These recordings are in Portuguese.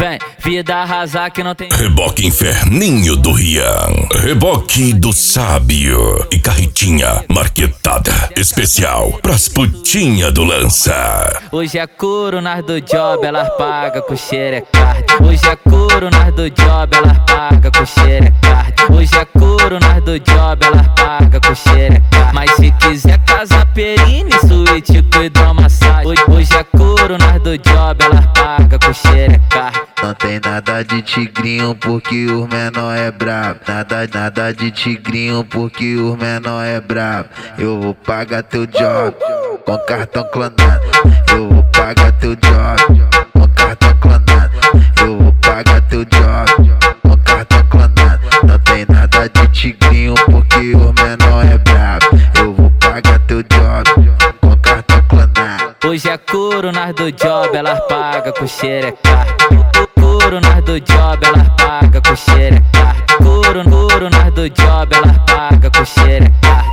Vem, vida arrasar que não tem. Reboque Inferninho do Rian, reboque do Sábio e carretinha marquetada especial pras putinha do lança. Hoje é couro, nas do job, elas pagam com xerecard. Hoje é couro, nas do job, elas pagam com xerecard. Hoje é couro, nas do job, elas pagam com xerecard. Mas se quiser casa perine, suíte com hidromassagem. Hoje é couro, nas do job, elas pagam com xerecard. Não tem nada de tigrinho porque os menor é brabo. Nada de tigrinho porque os menor é brabo. Eu vou pagar teu job com cartão clonado. Eu vou pagar teu job com cartão clonado. Eu vou pagar teu job com cartão clonado. Não tem nada de tigrinho porque os menor é brabo. Eu vou pagar teu job com cartão clonado. Hoje é couro, nas do job, elas pagam com xerecard. Couro, nas do job, elas pagam com xerecard. Couro, nas do job, elas pagam com xerecard.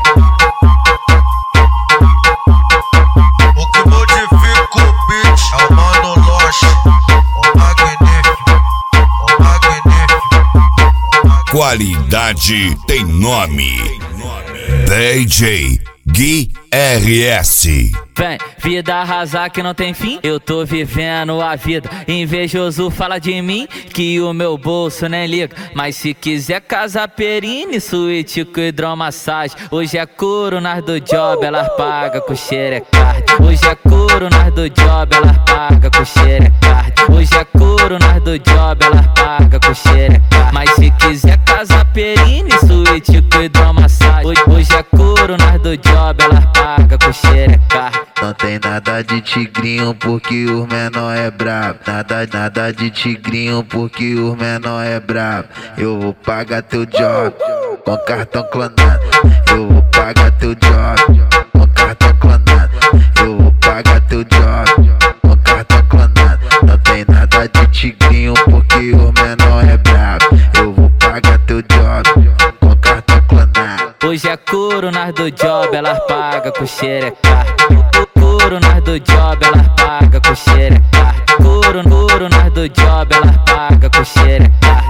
O que modifica o beat é o Mano Loche, o magnífico, o magnífico. Qualidade tem nome. DJ Gui RS. Vem, vida arrasar que não tem fim. Eu tô vivendo a vida. Invejoso fala de mim que o meu bolso nem liga. Mas se quiser casa perine, suíte com hidromassagem. Hoje é couro, nas do job, elas pagam com xerecard. Hoje é couro, nas do job, elas pagam com xerecard. Hoje é couro, nas do job, elas pagam com xerecard. Mas se quiser casa perine, suíte com hidromassagem. Hoje é couro, nas do job, elas pagam com xerecard. Não tem nada de tigrinho porque os menor é brabo. Nada de tigrinho porque os menor é brabo. Eu vou pagar teu job com cartão clonado. Eu vou pagar teu job com cartão clonado. Eu vou pagar teu job com cartão clonado. Não tem nada de tigrinho porque os menor é brabo. Eu vou pagar teu job com cartão clonado. Hoje é couro, nas do job, elas pagam com xerecard. Couro, nas do job, elas pagam com xerecard. Couro, nas do job, elas pagam com xerecard.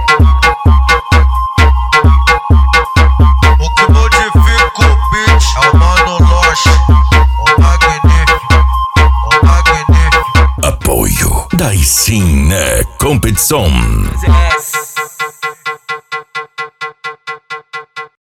O que modifica o beat é o Mano Loche, o magnífico, o magnífico. Apoio. Daí sim, né? Competição.